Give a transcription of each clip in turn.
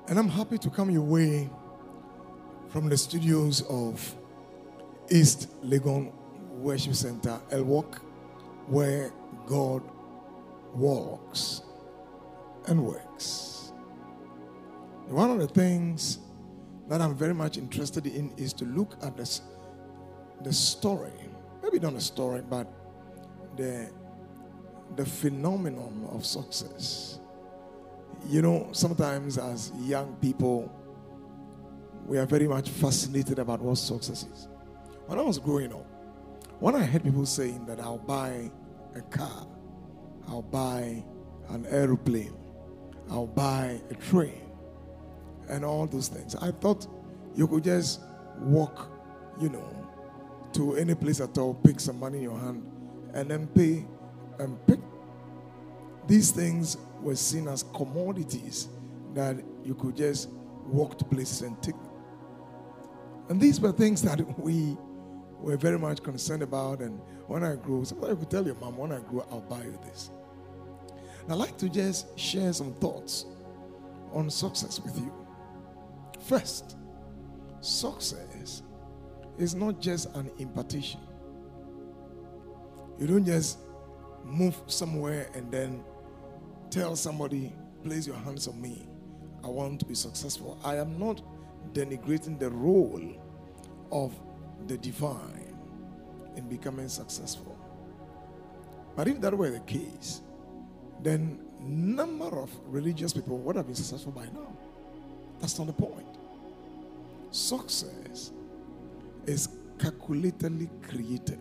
And I'm happy to come your way from the studios of East Legon Worship Center, El Walk, where God walks and works. One of the things that I'm very much interested in is to look at the story, maybe not a story, but the phenomenon of success. You know, sometimes as young people, we are very much fascinated about what success is. When I was growing up, when I heard people saying that I'll buy a car, I'll buy an aeroplane, I'll buy a train, and all those things, I thought you could just walk, to any place at all, pick some money in your hand, and then pay and pick. These things were seen as commodities that you could just walk to places and take them. And these were things that we were very much concerned about. And when I grew, somebody could tell your mom, when I grow, I'll buy you this. And I'd like to just share some thoughts on success with you. First, success is not just an impartation. You don't just move somewhere and then tell somebody, place your hands on me, I want to be successful. I am not denigrating the role of the divine in becoming successful. But if that were the case, then number of religious people would have been successful by now. That's not the point. Success is calculatedly created.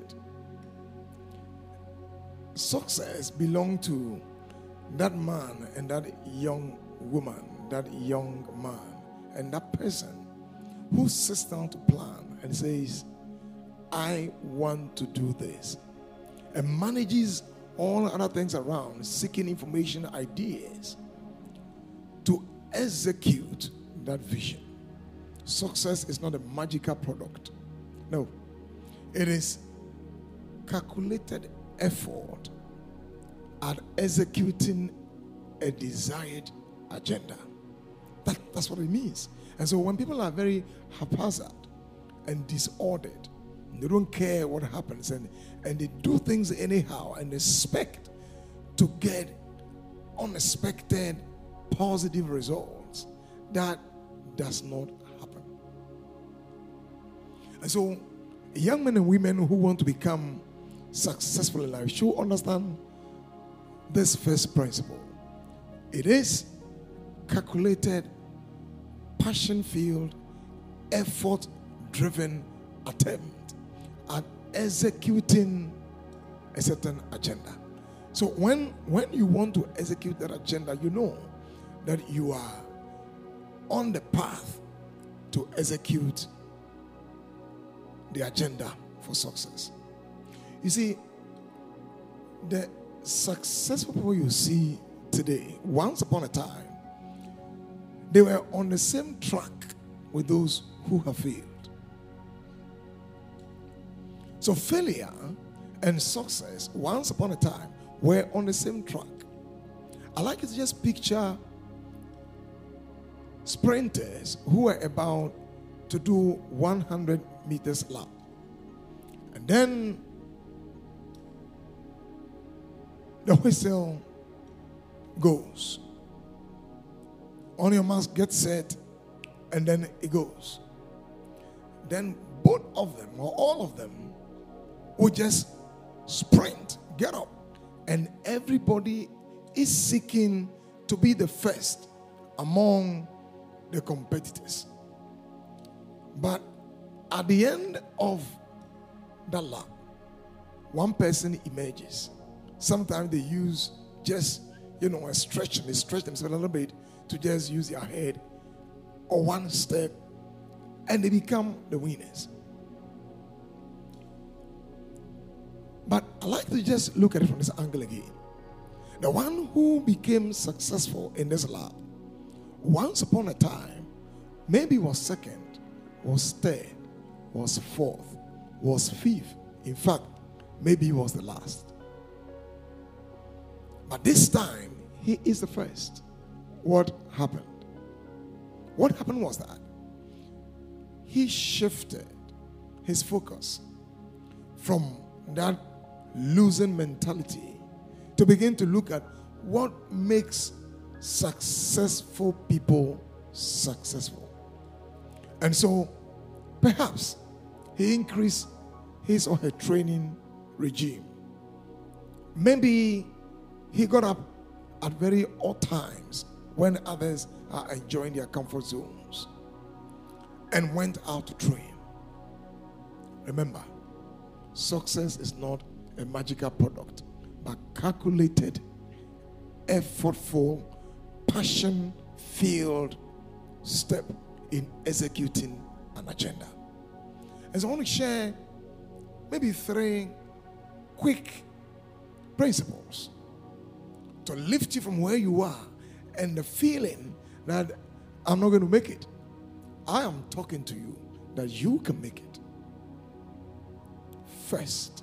Success belongs to that man and that young woman, that young man, and that person who sits down to plan and says, I want to do this, and manages all other things around, seeking information, ideas, to execute that vision. Success is not a magical product. No. It is calculated effort at executing a desired agenda. That's what it means. And so when people are very haphazard and disordered, they don't care what happens, and they do things anyhow and expect to get unexpected positive results, that does not happen. And so young men and women who want to become successful in life should understand this first principle. It is calculated, passion-filled, effort-driven attempt at executing a certain agenda. So when you want to execute that agenda, you know that you are on the path to execute the agenda for success. You see, the successful people you see today, once upon a time, they were on the same track with those who have failed. So failure and success, once upon a time, were on the same track. I like to just picture sprinters who were about to do 100 meters lap. And then the whistle goes. On your marks, get set, and then it goes. Then both of them, or all of them, will just sprint, get up, and everybody is seeking to be the first among the competitors. But at the end of the lap, one person emerges. Sometimes they use just, a stretch, and they stretch themselves a little bit to just use their head or one step, and they become the winners. But I like to just look at it from this angle again. The one who became successful in this lab, once upon a time, maybe was second, was third, was fourth, was fifth. In fact, maybe he was the last. But this time, he is the first. What happened? What happened was that he shifted his focus from that losing mentality to begin to look at what makes successful people successful. And so perhaps he increased his or her training regime. Maybe he got up at very odd times when others are enjoying their comfort zones and went out to train. Remember, success is not a magical product, but calculated, effortful, passion-filled step in executing an agenda. And so I want to share maybe 3 quick principles to lift you from where you are and the feeling that I'm not going to make it. I am talking to you that you can make it. First,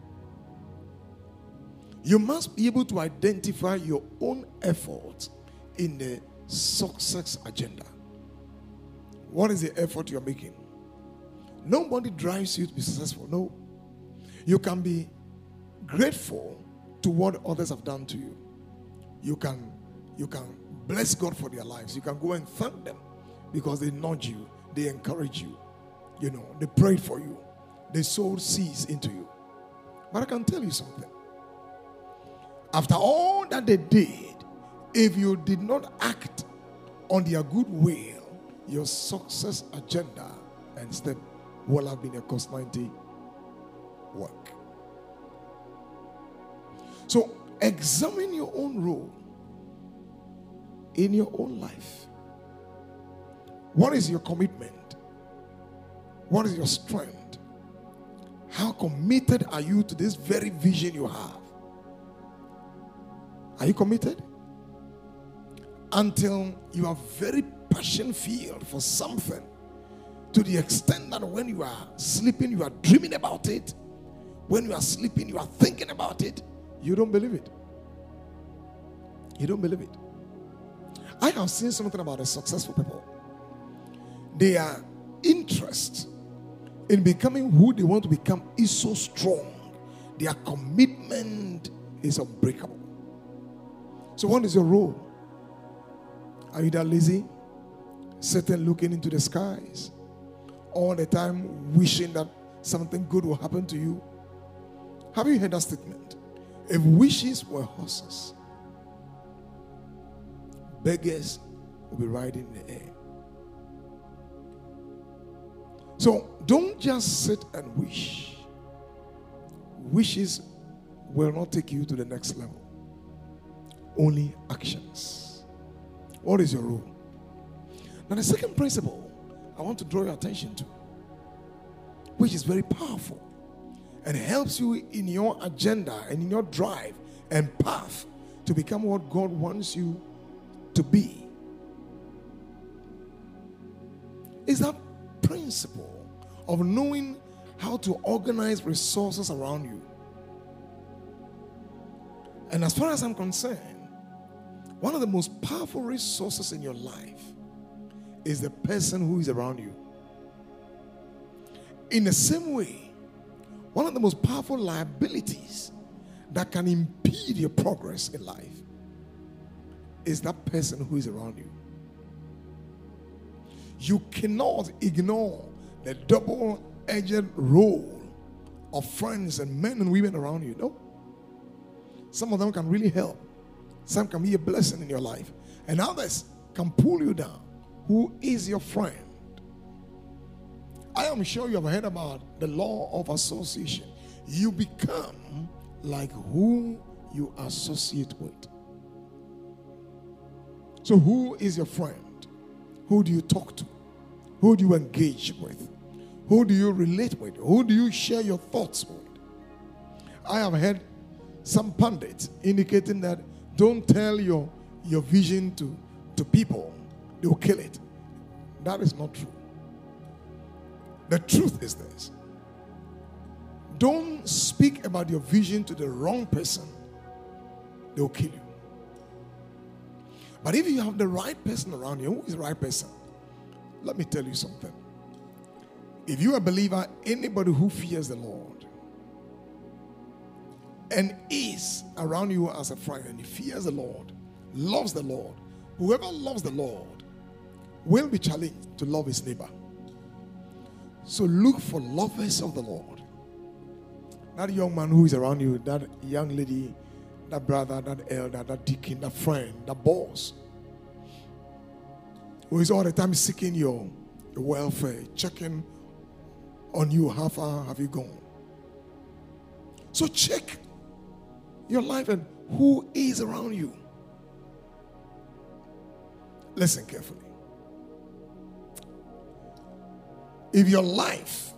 you must be able to identify your own effort in the success agenda. What is the effort you're making? Nobody drives you to be successful. No. You can be grateful to what others have done to you. You can bless God for their lives. You can go and thank them because they nudge you, they encourage you, they prayed for you, they sowed seeds into you. But I can tell you something. After all that they did, if you did not act on their goodwill, your success agenda and step will have been a cost 90 work. So examine your own role in your own life. What is your commitment? What is your strength? How committed are you to this very vision you have? Are you committed? Until you are very passion-filled for something, to the extent that when you are sleeping, you are dreaming about it. When you are sleeping, you are thinking about it. You don't believe it. You don't believe it. I have seen something about the successful people. Their interest in becoming who they want to become is so strong. Their commitment is unbreakable. So what is your role? Are you that lazy? Sitting looking into the skies all the time, wishing that something good will happen to you? Have you heard that statement? If wishes were horses, beggars will be riding in the air. So don't just sit and wish. Wishes will not take you to the next level. Only actions. What is your role? Now the second principle I want to draw your attention to, which is very powerful and helps you in your agenda and in your drive and path to become what God wants you to be, is that principle of knowing how to organize resources around you. And as far as I'm concerned, one of the most powerful resources in your life is the person who is around you. In the same way, one of the most powerful liabilities that can impede your progress in life is that person who is around you. You cannot ignore the double-edged role of friends and men and women around you. No. Some of them can really help. Some can be a blessing in your life. And others can pull you down. Who is your friend? I am sure you have heard about the law of association. You become like who you associate with. So who is your friend? Who do you talk to? Who do you engage with? Who do you relate with? Who do you share your thoughts with? I have heard some pundits indicating that don't tell your vision to people. They will kill it. That is not true. The truth is this. Don't speak about your vision to the wrong person. They will kill you. But if you have the right person around you, who is the right person? Let me tell you something. If you are a believer, anybody who fears the Lord and is around you as a friend and he fears the Lord, loves the Lord, whoever loves the Lord will be challenged to love his neighbor. So look for lovers of the Lord. That young man who is around you, that young lady, that brother, that elder, that deacon, that friend, that boss, who is all the time seeking your welfare, checking on you, how far have you gone? So check your life and who is around you. Listen carefully. If your life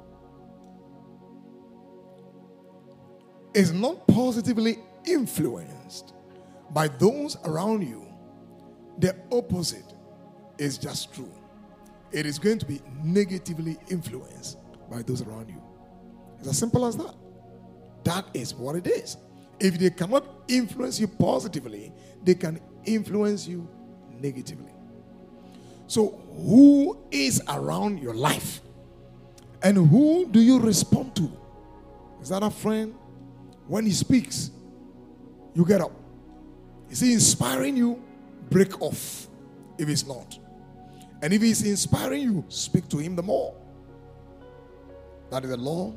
is not positively influenced by those around you, the opposite is just true. It is going to be negatively influenced by those around you. It's as simple as that. That is what it is. If they cannot influence you positively, they can influence you negatively. So who is around your life? And who do you respond to? Is that a friend? When he speaks, you get up. Is he inspiring you? Break off if he's not. And if he's inspiring you, speak to him the more. That is the law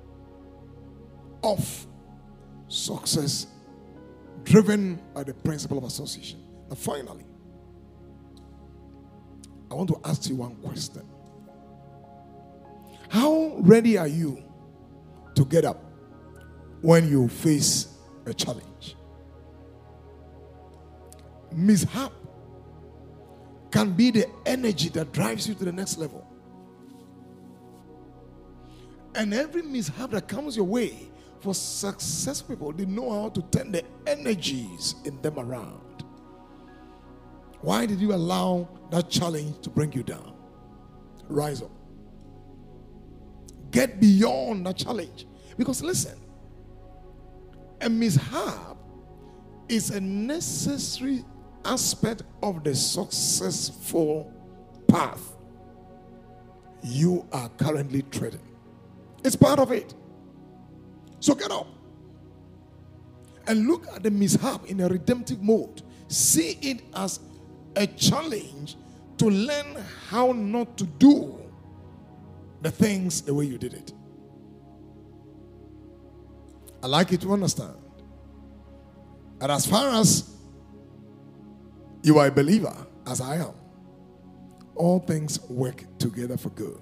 of success driven by the principle of association. And finally, I want to ask you one question. How ready are you to get up when you face a challenge? Mishap can be the energy that drives you to the next level. And every mishap that comes your way, for successful people, they know how to turn the energies in them around. Why did you allow that challenge to bring you down? Rise up. Get beyond that challenge. Because listen, a mishap is a necessary aspect of the successful path you are currently treading. It's part of it. So get up and look at the mishap in a redemptive mode. See it as a challenge to learn how not to do the things the way you did it. I like you to understand that as far as you are a believer, as I am, all things work together for good.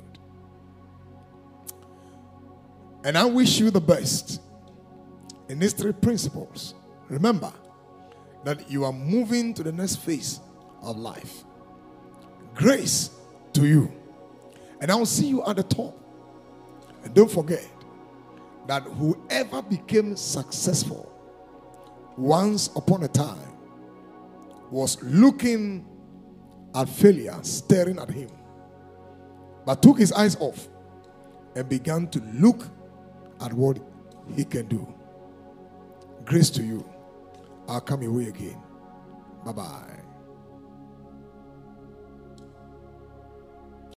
And I wish you the best in these three principles. Remember that you are moving to the next phase of life. Grace to you. And I will see you at the top. And don't forget that whoever became successful once upon a time was looking at failure, staring at him, but took his eyes off and began to look at what he can do. Grace to you. I'll come your way again. Bye-bye.